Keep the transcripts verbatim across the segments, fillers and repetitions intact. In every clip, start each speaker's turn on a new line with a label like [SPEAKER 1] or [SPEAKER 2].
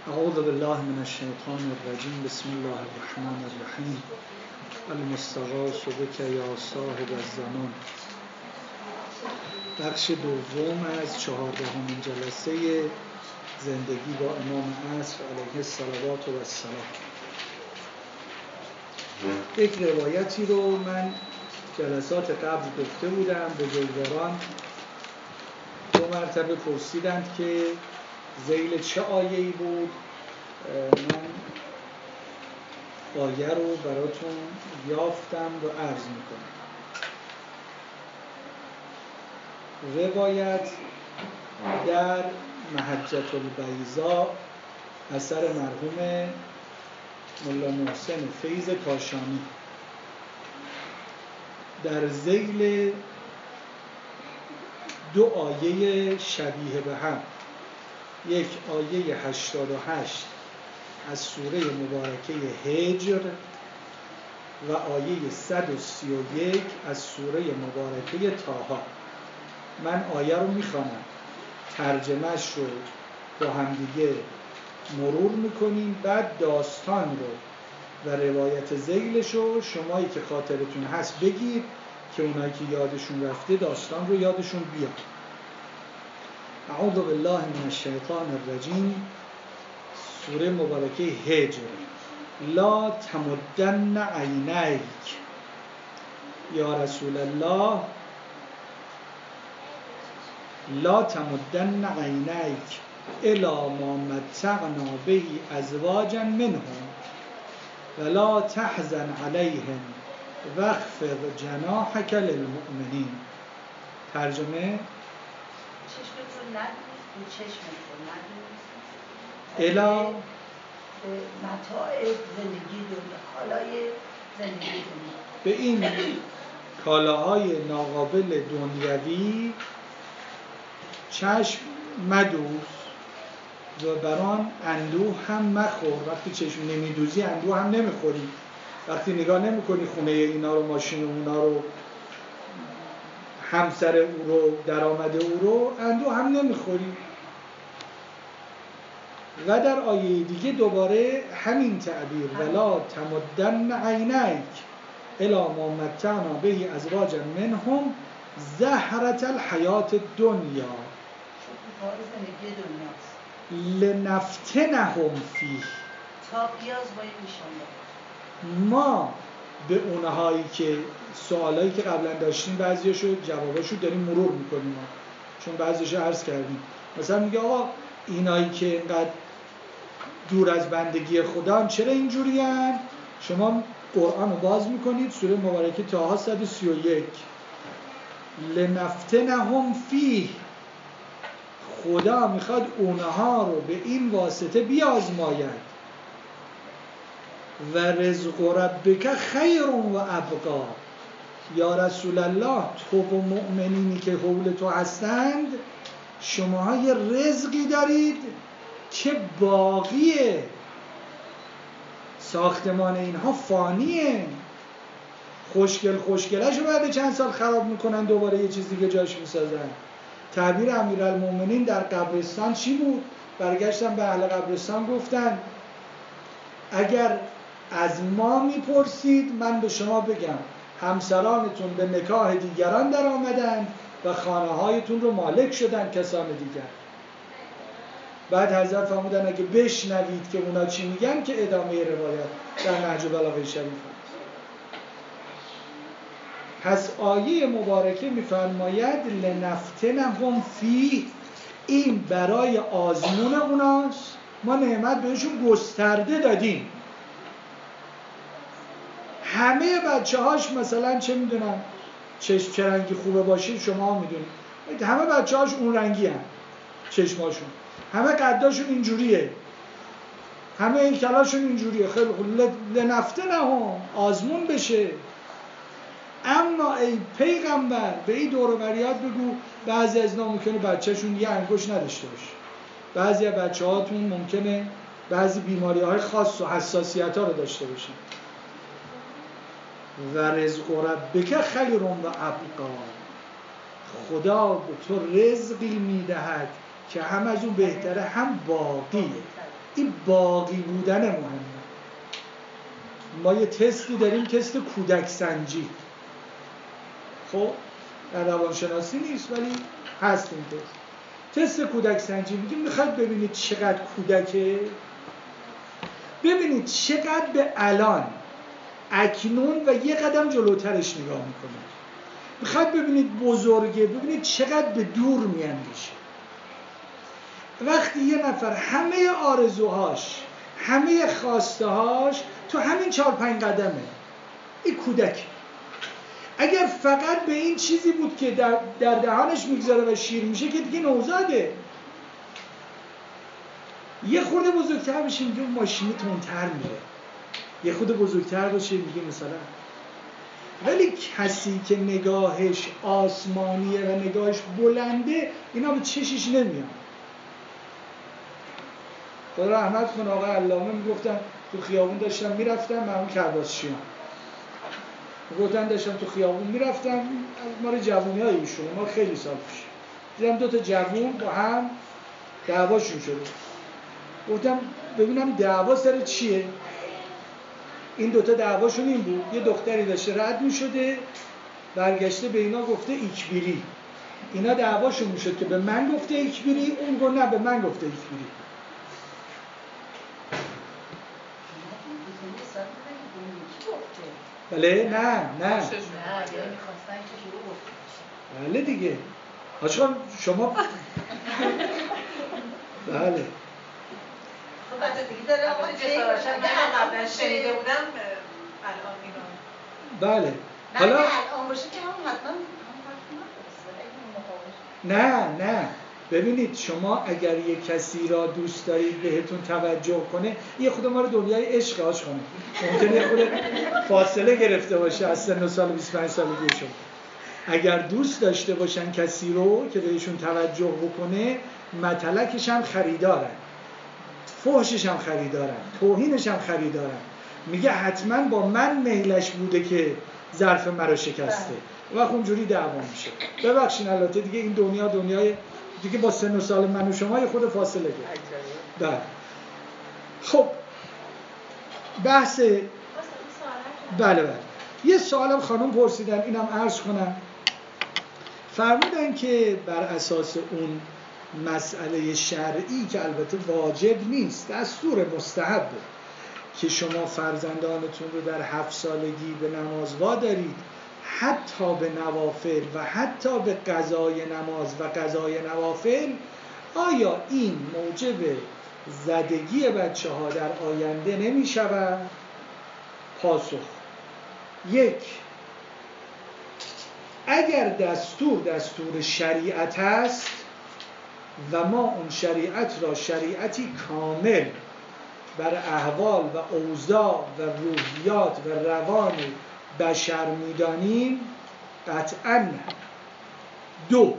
[SPEAKER 1] اعوذ بالله من الشیطان الرجیم. بسم الله الرحمن الرحیم. المستغاث بک یا صاحب الزمان. بخش دوم از چهاردهمین جلسه زندگی با امام عصر علیه الصلوات و السلام. یک روایتی رو من جلسات قبل گفته بودم. بزرگواران دو مرتبه پرسیدند که ذیل چه آیه‌ای بود. من آیه رو براتون یافتم و عرض میکنم. روایت در محجة البیضاء اثر مرحوم ملا محسن فیض کاشانی در ذیل دو آیه شبیه به هم، یک آیه هشتاد و هشت از سوره مبارکه هجر و آیه صد و سی و یک از سوره مبارکه طه. من آیه رو میخوانم، ترجمهش رو با همدیگه مرور میکنیم، بعد داستان رو و روایت ذیلش رو شمایی که خاطرتون هست بگید که اونایی که یادشون رفته داستان رو یادشون بیاد. اعوذ بالله من الشیطان الرجیم. سوره مبارکه هجر. لا تمدن عینیک یا رسول الله، لا تمدن عینیک الی ما متعنا به ازواجا منهم ولا تحزن علیهم واخفض جناحک للمؤمنین. ترجمه:
[SPEAKER 2] چشمتون ندونید، چشمتون ندونید
[SPEAKER 1] الا
[SPEAKER 2] متاع زندگی دنیا، کالای زندگی دنیا،
[SPEAKER 1] به این کالاهای ناقابل دنیوی چشم مدوز و بران اندوه هم مخور. وقتی چشم نمیدوزی اندوه هم نمیخوری. وقتی نگاه نمیکنی خونه اینا رو، ماشین اونا رو، همسر او رو، درآمد او رو، اندوه هم نمیخوری. و در آیه دیگه دوباره همین تعبیر ولا تمدن عینیک الی ما متعنا به ازواجا منهم زهرة الحیات الدنیا لنفتنهم فیه.
[SPEAKER 2] تا پیاز باید میشون
[SPEAKER 1] ما به اونهایی که سوالایی که قبلا داشتیم بعضیاشو جواباشو داریم مرور میکنیم، چون بعضیشو عرض کردیم. مثلا میگه آقا اینایی که اینقدر دور از بندگی خدا هم چرا اینجوری هن؟ شما قرآن رو باز میکنید، سوره مبارکه طه صد و سی و یک. لنفتنهم فیه، خدا میخواد اونها رو به این واسطه بیازماید. و رزق ربک خیر و ابقا، یا رسول الله تو و مؤمنینی که حول تو هستند شماها یه رزقی دارید که باقیه. ساختمان اینها فانیه. خوشگل خوشگلشو بعد چند سال خراب میکنن، دوباره یه چیز دیگه جاش میسازن. تعبیر امیرالمومنین در قبرستان چی بود؟ برگشتن به اهل قبرستان گفتن اگر از ما میپرسید من به شما بگم همسرانتون به نکاح دیگران در آمدن و خانه هایتون رو مالک شدن کسان دیگر. بعد حضرت فرمودن اگه بشنوید که اونا چی میگن که ادامه روایت در نهج البلاغه شریف. پس آیه مبارکه میفرماید لنفتنهم فیه، این برای آزمون اوناست. ما نعمت بهشون گسترده دادیم. همه بچه هاش مثلا چه میدونم چشم چه رنگی خوبه باشه شما میدونید، همه بچه هاش اون رنگی هم چشماشون، همه قداشون اینجوریه، همه هیکلاشون اینجوریه. خیلی خوب، لنفتنهم، آزمون بشه. اما ای پیغمبر به این دور و بریات بگو بعضی از اینا ممکنه بچه‌شون یه انگشت نداشته باشه، بعضی از بچه‌هاتون ممکنه بعضی بیماری‌های خاص و حساسیت‌ها رو داشته باشن. و رزق ربک خیر و ابقا، خدا به تو رزقی میدهد که هم از اون بهتره هم باقیه. این باقی بودن مهمه. ما یه تستی داریم، تست کودک سنجی. خب در روانشناسی نیست ولی هست این تست. تست کودک سنجی میگیم میخواید ببینید چقدر کودکه، ببینید چقدر به الان، اکنون و یه قدم جلوترش نگاه میکنه. میخواید ببینید بزرگه، ببینید چقدر به دور میاندیشه. وقتی یه نفر همه آرزوهاش، همه خواستهاش تو همین چهار پنج قدمه، این کودک. اگر فقط به این چیزی بود که در, در دهانش میگذاره و شیر میشه که دیگه نوزاده. یه خورده بزرگتر بشه میگه ماشینی تندتر میره، یه خورده بزرگتر باشه میگه مثلا. ولی کسی که نگاهش آسمانیه و نگاهش بلنده اینا به چشش نمیاد. خدا رحمت کنه آقای علامه میگفتن تو خیابون داشتم میرفتم، من اون کرباسشیان گفتن داشتم تو خیابون میرفتم، ما رو جوونی های ایشون، ما خیلی سال پیش دیدم دو تا جوون با هم دعواشون شده. گفتم ببینم دعوا سر چیه؟ این دوتا دعواشون این بود، یه دختری داشته رد میشده، برگشته به اینا گفته ایکبیری. اینا دعواشون میشد که به من گفته ایکبیری، اون گفت نه به من گفته ایکبیری. بله نه نه بله دیگه آشقان شما بله
[SPEAKER 2] خب بعد دیگه داره آقا جسارشم که قبلا شنیده بودم الان میگم
[SPEAKER 1] بله حالا
[SPEAKER 2] الان باشه که هم حتما
[SPEAKER 1] نه نه ببینید شما اگر یک کسی را دوست دارید بهتون توجه کنه، یه خود ما رو دنیای عشق آش کنه، ممکنه یه خود فاصله گرفته باشه از سن و سال بیست و پنج سالگی شما. اگر دوست داشته باشن کسی رو که بهشون توجه بکنه، متلکش هم خریدارن، فحشش هم خریدارن، توهینش هم خریدارن. میگه حتما با من میلش بوده که ظرف مرا شکسته و اونجوری دعوا میشه. ببخشید البته دیگه این دنیا دنیای دیگه با سن و سال من و شما یه خود فاصله گرفت. بله. خب بحث بله بله یه سوالم خانم پرسیدن، اینم عرض کنم. فرمودن که بر اساس اون مسئله شرعی که البته واجب نیست، دستور مستحبه که شما فرزندانتون رو در هفت سالگی به نماز وادارید، حتی به نوافل و حتی به قضای نماز و قضای نوافل، آیا این موجب زدگی بچه ها در آینده نمی شود؟ پاسخ: یک، اگر دستور دستور شریعت است و ما اون شریعت را شریعتی کامل بر احوال و اوضاع و روحیات و روان بشر می‌دانیم، قطعاً نه. دو،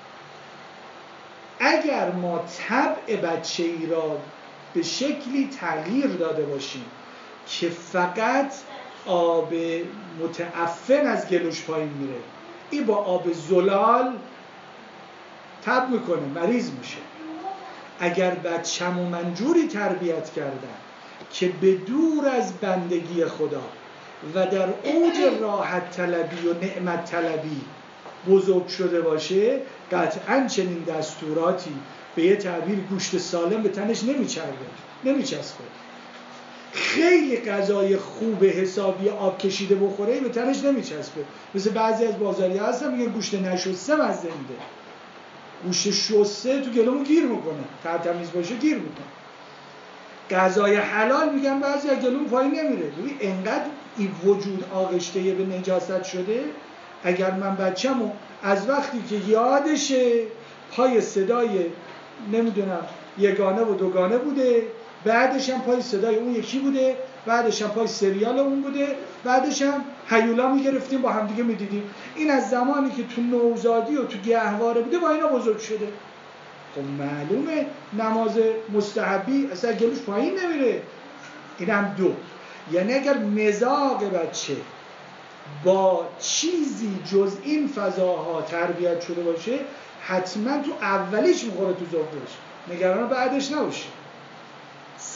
[SPEAKER 1] اگر ما طبع بچه‌ای را به شکلی تغییر داده باشیم که فقط آب متعفن از گلوش پایین میره، این با آب زلال تب میکنه، مریض میشه. اگر بچه‌مو من جوری تربیت کردم که به دور از بندگی خدا و در اوج راحت طلبی و نعمت طلبی بزرگ شده باشه، قطعاً چنین دستوراتی به یه تعبیر گوشت سالم به تنش نمیچربه، نمیچسبه. خیلی غذای خوب حسابی آب کشیده بخوره به تنش نمیچسبه. مثل بعضی از بازاری هستن میگن گوشت نشسته مزه میده، گوشت شسته تو گلومو گیر میکنه، ترتمیز باشه گیر میکنه. غذای حلال میگن بعضی از گلوم پایین نمیره. ببین انقدر این وجود آغشته به نجاست شده. اگر من بچه‌مو از وقتی که یادشه پای صدای نمیدونم یگانه و دوگانه بوده، بعدش هم پای صدای اون یکی بوده، بعدش هم پای سریال اون بوده، بعدش هم هیولا میگرفتیم با هم دیگه میدیدیم، این از زمانی که تو نوزادی و تو گهواره بوده با اینا بزرگ شده. خب معلومه نماز مستحبی اصلا گلوش پایین نمیره. اینم دو. یعنی اگر مزاج بچه با چیزی جز این فضاها تربیت شده باشه، حتما تو اولیش میخوره تو ذوقش، نگران بعدش نباشه.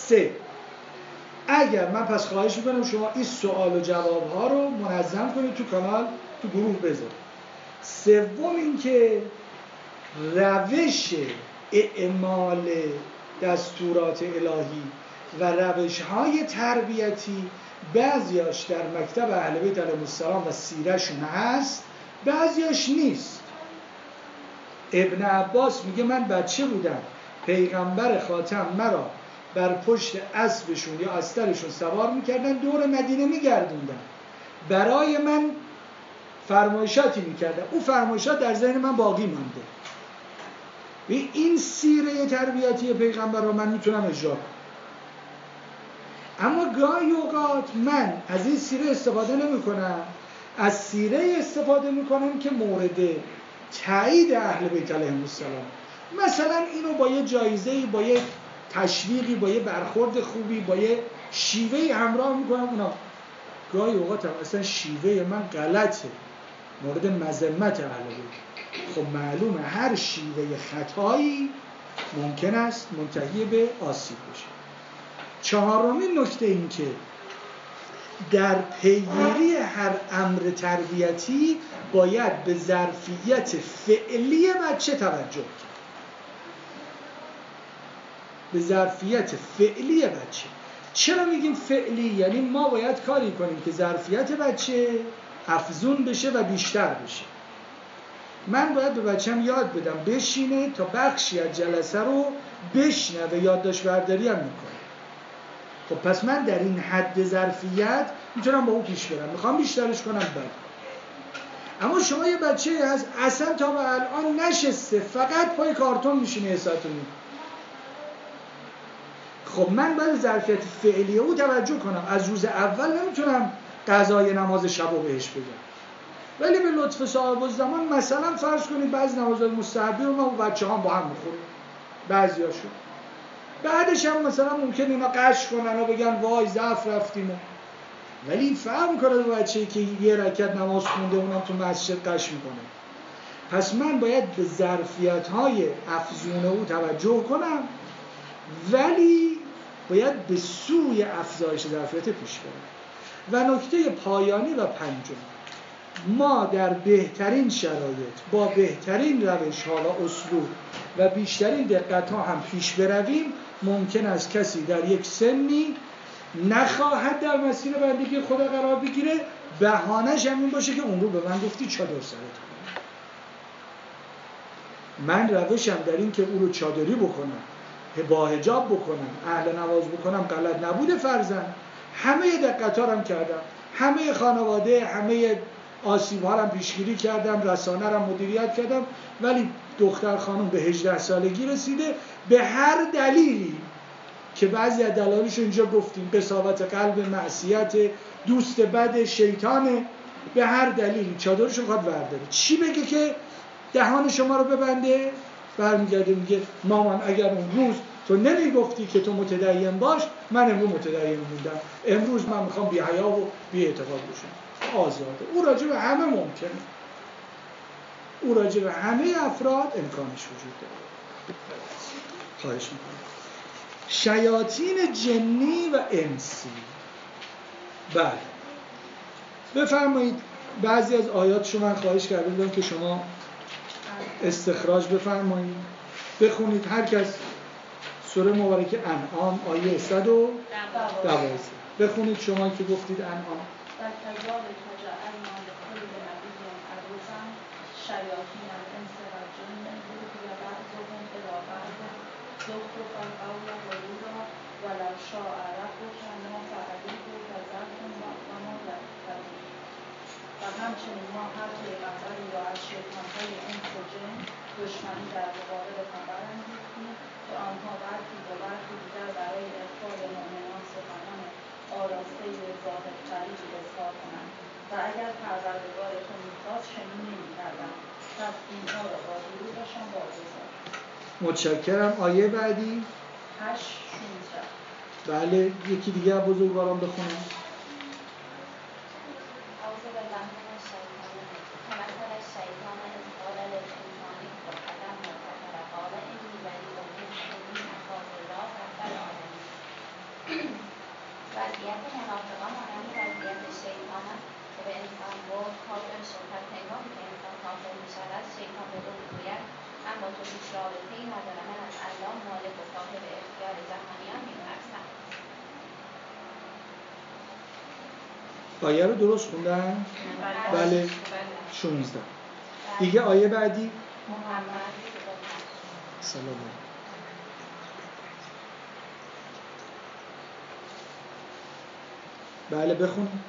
[SPEAKER 1] سه، اگر من پس خواهش میکنم شما این سوال و جواب ها رو منظم کنید تو کانال، تو گروه بذارید. سوم اینکه روش اعمال دستورات الهی و روش های تربیتی بعضیاش در مکتب اهل بیت علیهم السلام و سیرهشون هست، بعضیاش نیست. ابن عباس میگه من بچه بودم، پیغمبر خاتم مرا بر پشت اسبشون یا استرشون سوار میکردن، دور مدینه میگردوندن، برای من فرمایشاتی میکردن، اون فرمایشات در ذهن من باقی مانده. این سیره تربیتی پیغمبر رو من میتونم اجرا کنم. اما گاهی اوقات من از این سیره استفاده نمی کنم، از سیره استفاده می کنم که مورد تایید اهل بیت علیهم السلام، مثلا اینو با یه جایزه‌ای، با یه تشویقی، با یه برخورد خوبی، با یه شیوهی همراه می کنم اونا. گاهی اوقات هم اصلا شیوه من غلطه، مورد مذمت اهل بیت. خب معلومه هر شیوه خطایی ممکن است منتهی به آسیب بشه. چهارمین نکته این که در پیگیری هر امر تربیتی باید به ظرفیت فعلی بچه توجه کرد. به ظرفیت فعلی بچه. چرا میگیم فعلی؟ یعنی ما باید کاری کنیم که ظرفیت بچه افزون بشه و بیشتر بشه. من باید به بچه‌م یاد بدم بشینه تا بخشی از جلسه رو بشنوه، یادداشت برداری هم میکنه. خب پس من در این حد ظرفیت میتونم با اون پیش برم، میخوام بیشترش کنم بعد. اما شما یه بچه هست اصلا تا به الان نشسته، فقط پای کارتون میشینه یه ساعت و نیم. خب من باید ظرفیت فعلی او توجه کنم. از روز اول نمیتونم قضای نماز شب رو بهش بگم، ولی به لطف صاحب الزمان مثلا فرض کنید بعضی نمازهای مستحبی رو ما با بچه هم با هم میخوریم، بعضی هاشون بعدش هم مثلا ممکن اینا قش کنن و بگن وای ضعف رفتیم، ولی این فهم کنه به بچه‌ای که یه رکعت نماز خونده اونم تو مسجد قش میکنه. پس من باید به ظرفیت‌های افزون او توجه کنم، ولی باید به سوی افزایش ظرفیت پیش برم. و نکته پایانی و پنجم، ما در بهترین شرایط با بهترین روش‌ها و اسلوب و بیشترین دقت‌ها هم پیش برویم، ممکن است کسی در یک سنی نخواهد در مسیر بندگی خدا قرار بگیره، بهانه‌ش هم این باشه که اون رو به من گفتی چادر سرت کنم. من روشم در این که او رو چادری بکنم، با حجاب بکنم، اهل نماز بکنم غلط نبوده فرضاً. همه دقت‌ها رو هم کردم، همه خانواده، همه آسیب‌ها رو هم پیشگیری کردم، رسانه رو مدیریت کردم، ولی دختر خانم به هجده سالگی رسیده، به هر دلیلی که بعضی از دلایلش اینجا گفتیم، قساوت قلب، معصیت، دوست بد، شیطانه، به هر دلیلی چادرش رو خواهد برداره. چی بگه که دهان شما رو ببنده؟ برمیگرده میگه مامان اگر اون روز تو نمیگفتی که تو متدین باش، من امروز متدین موندم، امروز من میخوام بی حیا و بی اعتقاد بشم. آزاده. او راجع به همه ممکنه، او راجع به همه افراد امکانش وجود داره. خواهش میکنم. شیاطین جنی و انسی. بله بفرمایید بعضی از آیاتشو من خواهش کرده بودم که شما استخراج بفرمایید، بخونید هر کس سوره مبارکه انعام آیه صد و دوازده بخونید شما که گفتید انعام.
[SPEAKER 3] شیاطین الانس و الجن یوحی بعضهم الی بعض زخرف القول غرورا ولو شاء ربک ما فعلوه فذرهم وما یفترون. و همچنین ما هر پیغمبری را از شیطان‌های انس و جن دشمنی در مقابل پیغمبر انگیختیم که آنها برخی و برخی دیگر برای اخبار مؤمنان سخنان آراسته ظاهرطلبی اظهار کنند و اگر پروردگار تو می‌خواست چنین نمی‌کردند. پس اینها را با دروغشان واگذار.
[SPEAKER 1] متشکرم. آیه بعدی
[SPEAKER 3] هشت شانزده.
[SPEAKER 1] بله یکی دیگه بزرگواران بخونم. آیه رو درست خوندن؟ بله شونزده. دیگه آیه بعدی
[SPEAKER 3] محمد
[SPEAKER 1] سلام. بله بخونیم.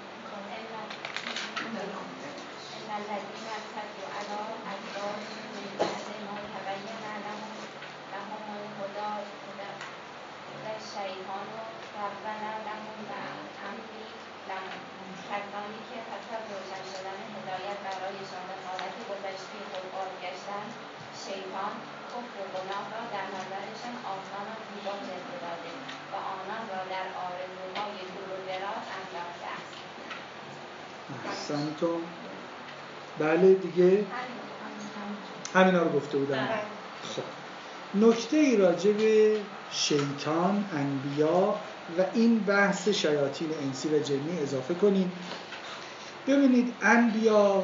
[SPEAKER 3] کسانی که پس از روشن شدن هدایت برایشان به حالت گذشته خود بازگشتند، شیطان کفر و گناه را در نظرشان آسان و زیبا جلوه داده و آنان را در آرزوهای دور و دراز انداخته است.
[SPEAKER 1] احسنتم. بله دیگه همینا رو گفته بودم. خب نکته ای راجع به شیطان، انبیا و این بحث شیاطین انسی و جنی اضافه کنیم. ببینید انبیا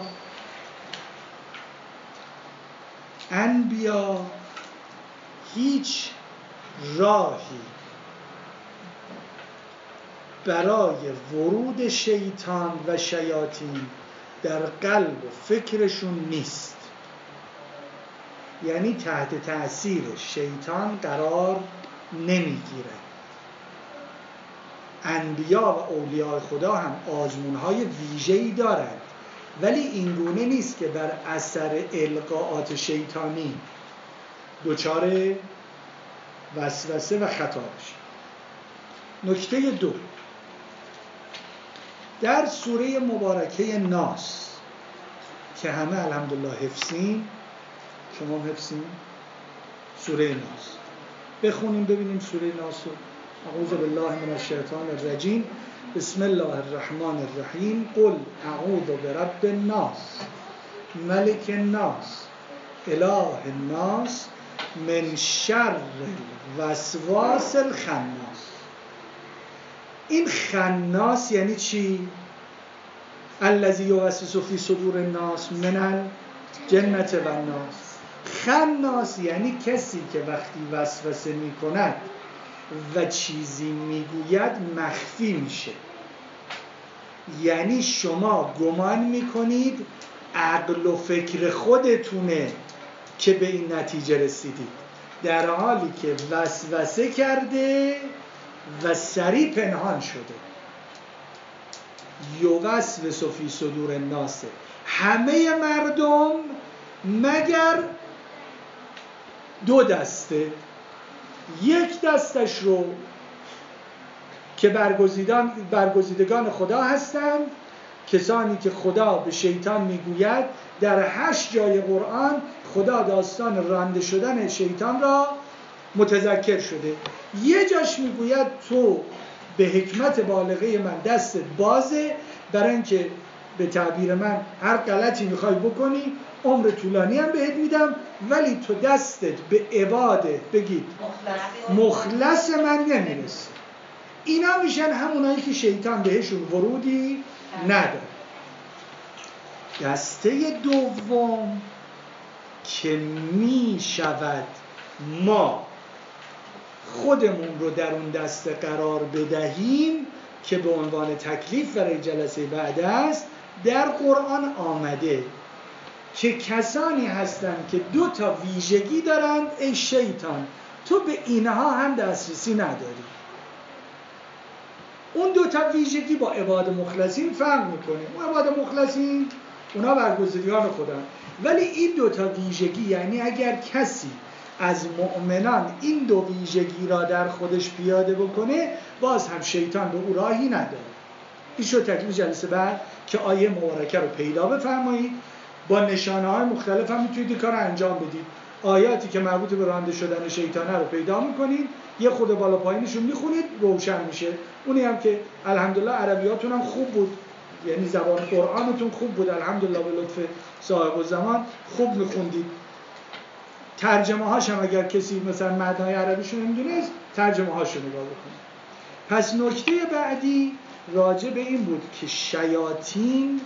[SPEAKER 1] انبیا هیچ راهی برای ورود شیطان و شیاطین در قلب و فکرشون نیست. یعنی تحت تأثیر شیطان قرار نمیگیره. انبیا و اولیاء خدا هم آزمون‌های ویژه‌ای دارند، ولی این گونه نیست که بر اثر القاءات شیطانی دچار وسوسه و خطا بشه. نکته دو، در سوره مبارکه ناس که همه الحمدلله حفظیم، شما هم حفظیم؟ سوره ناس بخونیم ببینیم سوره ناس رو. اعوذ بالله من الشیطان الرجیم. بسم الله الرحمن الرحیم. قل اعوذ برب الناس ملک الناس اله الناس من شر الوسواس الخناس. این خناس یعنی چی؟ الذی یوسوس فی صدور الناس من الجنة والناس. خناس یعنی کسی که وقتی وسوسه می کند و چیزی میگوید مخفی میشه. یعنی شما گمان میکنید عقل و فکر خودتونه که به این نتیجه رسیدید، در حالی که وسوسه کرده و سریع پنهان شده. یوسوس فی صدور الناس، همه مردم مگر دو دسته، یک دستش رو که برگزیدگان برگزیدگان خدا هستند، کسانی که خدا به شیطان میگوید در هشت جای قرآن خدا داستان رانده شدن شیطان را متذکر شده. یه جاش میگوید تو به حکمت بالغه من دستت بازه، برای اینکه به تعبیر من هر غلطی میخوای بکنی عمر طولانی هم بهت میدم، ولی تو دستت به عباده بگید مخلص من نمیرسه. اینا میشن همونایی که شیطان بهشون ورودی نداره. دسته دوم که میشود ما خودمون رو در اون دسته قرار بدهیم که به عنوان تکلیف برای جلسه بعد است، در قرآن آمده که کسانی هستند که دو تا ویژگی دارند. ای شیطان تو به اینها هم دسترسی نداری. اون دو تا ویژگی با عباد مخلصین فرق میکنه. اون عباد مخلصین اونا برگزیدگان خودن، ولی این دو تا ویژگی یعنی اگر کسی از مؤمنان این دو ویژگی را در خودش پیاده بکنه، باز هم شیطان به او راهی نداره. این شد تکلیف جلسه بعد که آیه مبارکه رو پیدا بفرمایید. با نشانه های مختلف هم میتونید کار انجام بدید. آیاتی که مربوط به رانده شدن شیطانه رو پیدا میکنید، یه خود بالا پایینشون میخونید، روشن میشه. اونی هم که الحمدلله عربیاتون هم خوب بود، یعنی زبان قرآنتون خوب بود، الحمدلله به لطف صاحب الزمان خوب میخوندید. ترجمه هاش هم اگر کسی مثلا معنای عربیشون نمیدونست، ترجمه هاشو نگاه بکنید. پس نکته بعدی راجع به این بود که شیاطین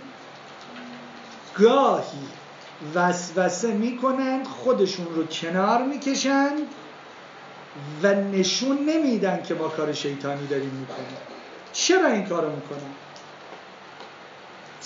[SPEAKER 1] گاهی وسوسه میکنند، خودشون رو کنار میکشند و نشون نمیدن که ما کار شیطانی داریم میکنیم. چرا این کارو میکنن؟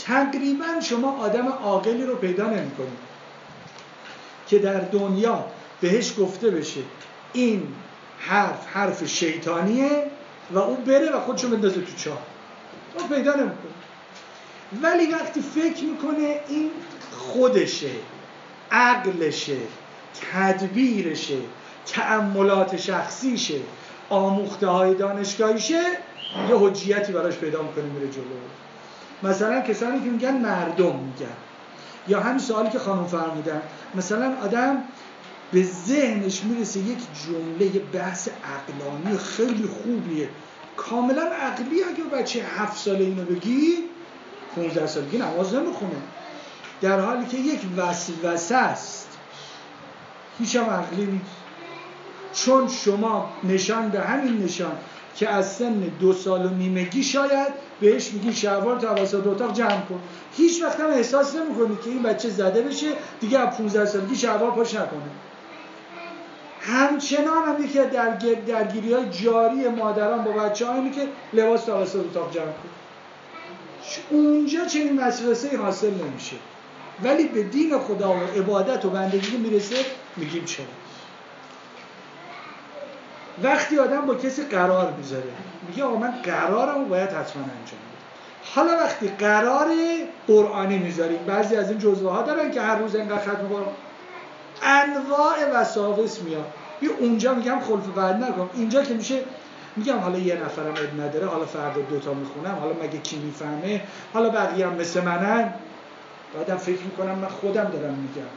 [SPEAKER 1] تقریبا شما آدم عاقلی رو پیدا نمی‌کنید که در دنیا بهش گفته بشه این حرف حرف شیطانیه و اون بره و خودشو بندازه تو چاه. اون پیدا نمی‌کنه. ولی وقتی فکر میکنه این خودشه، عقلشه، تدبیرشه، تأملات شخصیشه، آموخته های دانشگاهیشه، یه حجیتی براش پیدا میکنه میره جلو. مثلا کسانی که میگن مردم میگن، یا همین سوالی که خانم فرمودن، مثلا آدم به ذهنش میرسه یک جمله بحث عقلانی خیلی خوبیه، کاملا عقلی، اگه بچه هفت ساله اینو بگی پونزده سالگی نماز نمیخونه، در حالی که یک وسوسه است، هیچ هم عقلی نیست. چون شما نشان به همین نشان که از سن دو سال و نیمگی شاید بهش میگی شلوار تو وسط اتاق جمع کن، هیچ وقت هم احساس نمیکنی که این بچه زده بشه دیگه از پونزده سالگی شلوار پاش نکنه. همچنان هم یکی از درگیری های جاری مادران با بچه ها اینه که لباس تو وسط اتاق جمع کن. اونجا چنین وسوسه‌ای حاصل نمیشه، ولی به دین خدا و عبادت و بندگی میرسه میگیم چرا. وقتی آدم با کسی قرار میذاره میگه آقا من قرارمو باید حتما انجام بدم. حالا وقتی قرار قرآنی میذاریم، بعضی از این جزوه ها دارن که هر روز اینقدر ختم قرآن، انواع وساوس میاد. بیا اونجا میگم خلف وعده نکن، اینجا که میشه میگم حالا یه نفرم اب نداره، حالا فردا دوتا میخونم، حالا مگه کی میفهمه، حالا بقیه هم مثل منن. بعدم فکر میکنم من خودم دارم میگم.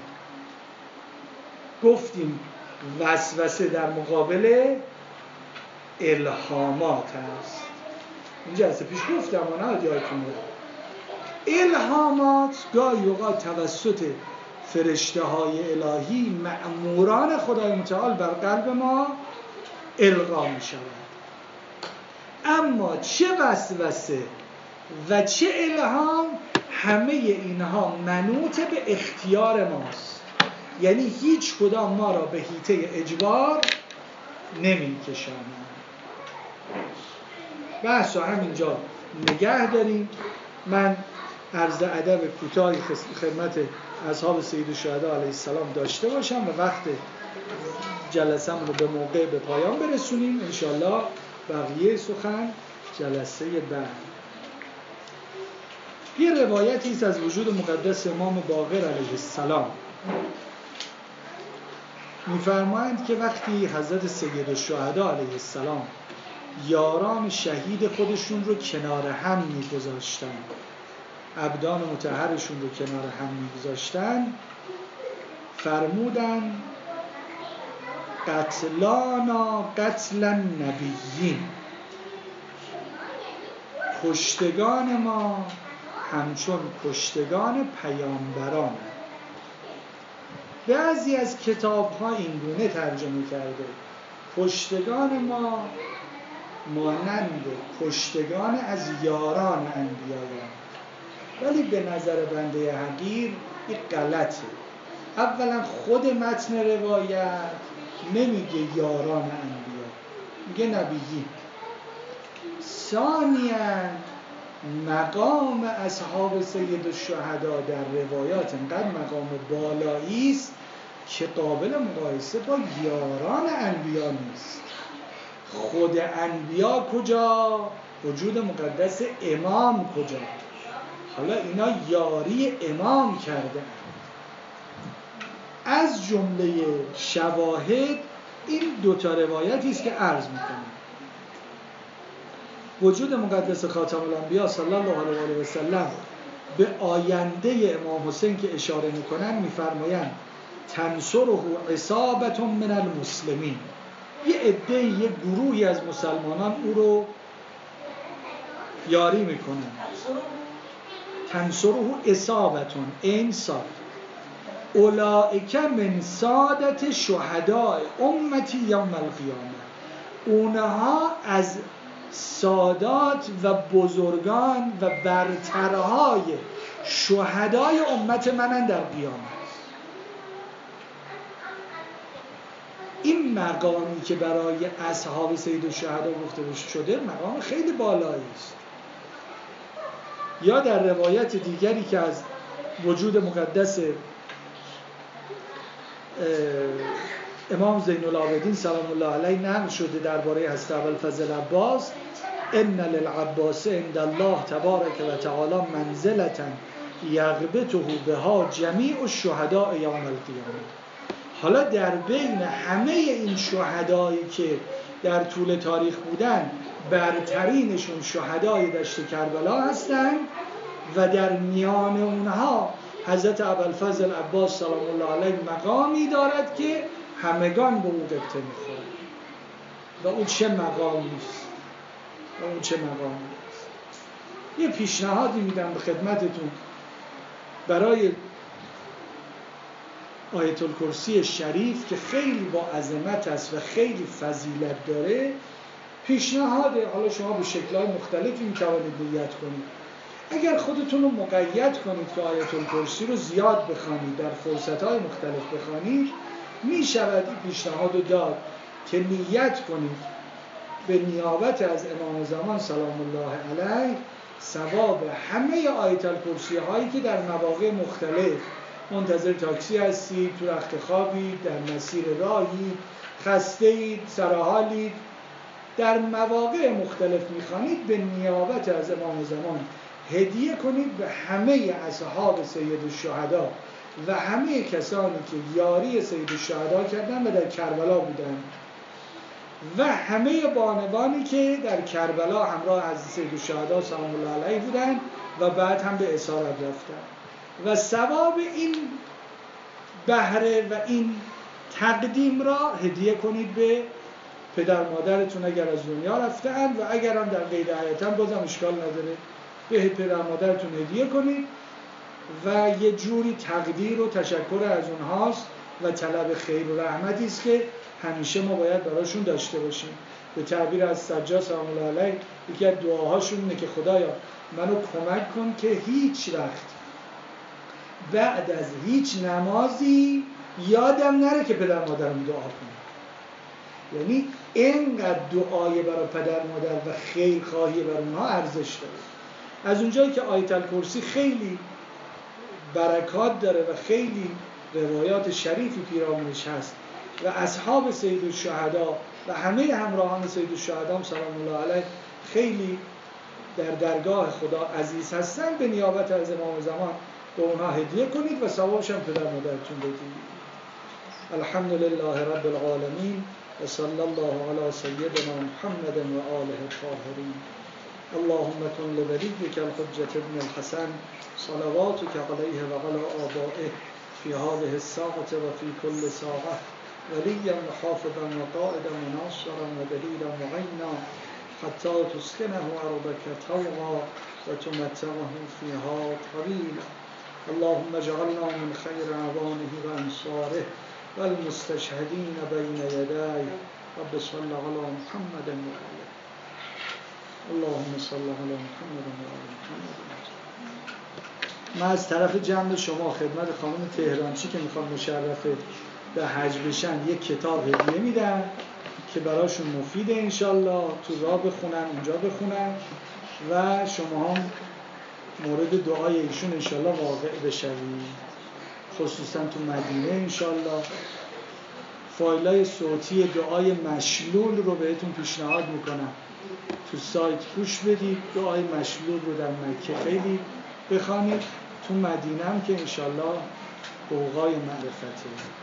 [SPEAKER 1] گفتیم وسوسه در مقابل الهامات هست. اینجا از پیش گفتم و نه یادتون میاد. الهامات گاهی اوقات توسط فرشته های الهی مأموران خدای متعال بر قلب ما القا می شود. اما چه وسوسه و چه الهام، همه اینها منوط به اختیار ماست، یعنی هیچ کدام ما را به حیطه اجبار نمی کشانند. بحث رو همینجا نگه داریم. من عرض ادب کوتاهی خدمت اصحاب سید الشهدا علیه السلام داشته باشم و وقت جلسه‌مون رو به موقع به پایان برسونیم. انشالله بقیه سخن جلسه بعد. یه روایتی است از وجود مقدس امام باقر علیه السلام. می‌فرمایند که وقتی حضرت سید الشهدا علیه السلام یاران شهید خودشون رو کنار هم می‌گذاشتن، ابدان مطهرشون رو کنار هم می‌گذاشتن، فرمودن قتلانا قتل النبیین، کشتگان ما همچون کشتگان پیامبران. بعضی از کتاب‌ها این گونه ترجمه کرده کشتگان ما مانند کشتگان از یاران انبیایان، ولی به نظر بنده حقیر این غلطه. اولا خود متن روایت نمیگه یاران انبیا، میگه نبیین. ثانیاً مقام اصحاب سید الشهدا در روایات انقدر مقام بالایی است که قابل مقایسه با یاران انبیا نیست. خود انبیا کجا؟ وجود مقدس امام کجا؟ حالا اینا یاری امام کرده. از جمله شواهد این دوتا روایتی است که عرض میکنم. وجود مقدس خاتم الانبیا صلی الله علیه و سلم به آینده امام حسین که اشاره میکنن میفرمایند تنصره عصابة من المسلمین، یه عده، یه گروهی از مسلمانان او رو یاری میکنن. تنصره عصابة این صاد اولئک من سادة شهداء امتی یوم القیامه، اونها از سادات و بزرگان و برترهای شهدای امت منن در قیامت. این مقامی که برای اصحاب سید الشهدا گفته شده مقام خیلی بالایی است. یا در روایت دیگری که از وجود مقدس امام زین العابدین سلام الله علیه نقل شده درباره حضرت ابوالفضل عباس، ان للعباس عند الله تبارک و تعالی منزلة یغبطه بها جمیع الشهداء یوم القیامه. حالا در بین همه این شهدایی که در طول تاریخ بودن، برترینشون شهدای دشت کربلا هستند و در میان اونها حضرت ابوالفضل عباس سلام الله علیه مقامی دارد که همگان به او قبطه میخورند. و اون چه مقامی است، و اون چه مقامی است. یه پیشنهادی میدم به خدمتتون برای آیت الکرسی شریف که خیلی با عظمت است و خیلی فضیلت داره. پیشنهاد، حالا شما به شکل‌های مختلفی میتوانید نیت کنید. اگر خودتون رو مقید کنید که آیت الکرسی رو زیاد بخوانید، در فرصت‌های مختلف بخوانید، میشود این پیشنهاد رو داد که نیت کنید به نیابت از امام زمان سلام الله علیه ثواب همه آیت الکرسی هایی که در مواقع مختلف منتظر تاکسی هستید، تو رخت خوابید، در مسیر راهید، خسته اید، سرحالید، در مواقع مختلف میخوانید، به نیابت از امام زمان هدیه کنید به همه اصحاب سید الشهدا و همه کسانی که یاری سید الشهدا کردن و در کربلا بودند و همه بانوانی که در کربلا همراه حضرت سید الشهدا سلام الله علیه بودند و بعد هم به اسارت رفتند. و ثواب این بهره و این تقدیم را هدیه کنید به پدر مادرتون اگر از دنیا رفتند و اگر هم در قید حیاتن بازم اشکال نداره، به پدر مادرتون هدیه کنید و یه جوری تقدیر و تشکر از اونهاست و طلب خیر و رحمتی است که همیشه ما باید براشون داشته باشیم. به تعبیر از سجاد سلام الله علیه یکی از دعاهاشون اینه که خدایا منو کمک کن که هیچ وقت بعد از هیچ نمازی یادم نره که پدر مادرم دعا کنم. یعنی اینقدر دعای برای پدر مادر و خیر خواهی بر اونها ارزش داره. از اونجایی که آیت الکرسی خیلی برکات داره و خیلی روایات شریفی پیرامونش هست و اصحاب سید الشهدا و همه همراهان سید الشهدا سلام الله علیه خیلی در درگاه خدا عزیز هستن، به نیابت از امام زمان به اونها هدیه کنید و ثوابش هم پدر مادرتون بدید. الحمد لله رب العالمین و صلی الله علی سیدنا محمد و آله الطاهرین. اللهم كن لوليك الحجة ابن الحسن صلواتك عليه وعلى آبائه في هذه الساعة وفي كل ساعة وليا وحافظا وقائدا وناصرا ودليلا معينا حتى تسكنه أرضك طوعا وتمتعه فيها طويلا. اللهم اجعلنا من خير عوانه وأنصاره والمستشهدين بين يديه. رب صل على محمد وآله. اللهم صل على محمد و آل محمد. من از طرف جمع شما خدمت خانم تهرانچی که میخوان مشرفه به حج بشن یک کتاب هدیه میدم که براشون مفیده، انشالله تو راه بخونن، اونجا بخونن و شما هم مورد دعای ایشون انشالله واقع بشوید، خصوصا تو مدینه انشالله. فایلای صوتی دعای مشلول رو بهتون پیشنهاد میکنم تو سایت گوش بدید. دعای مشلول رو در مکه خیلی بخوانید، تو مدینه هم که انشالله بوقای معرفته.